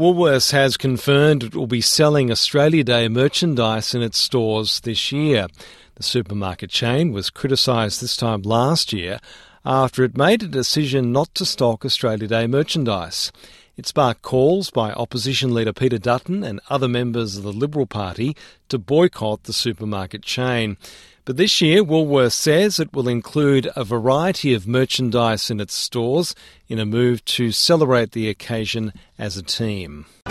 Woolworths has confirmed it will be selling Australia Day merchandise in its stores this year. The supermarket chain was criticised this time last year after it made a decision not to stock Australia Day merchandise. It sparked calls by opposition leader Peter Dutton and other members of the Liberal Party to boycott the supermarket chain. But this year, Woolworths says it will include a variety of merchandise in its stores in a move to celebrate the occasion as a team.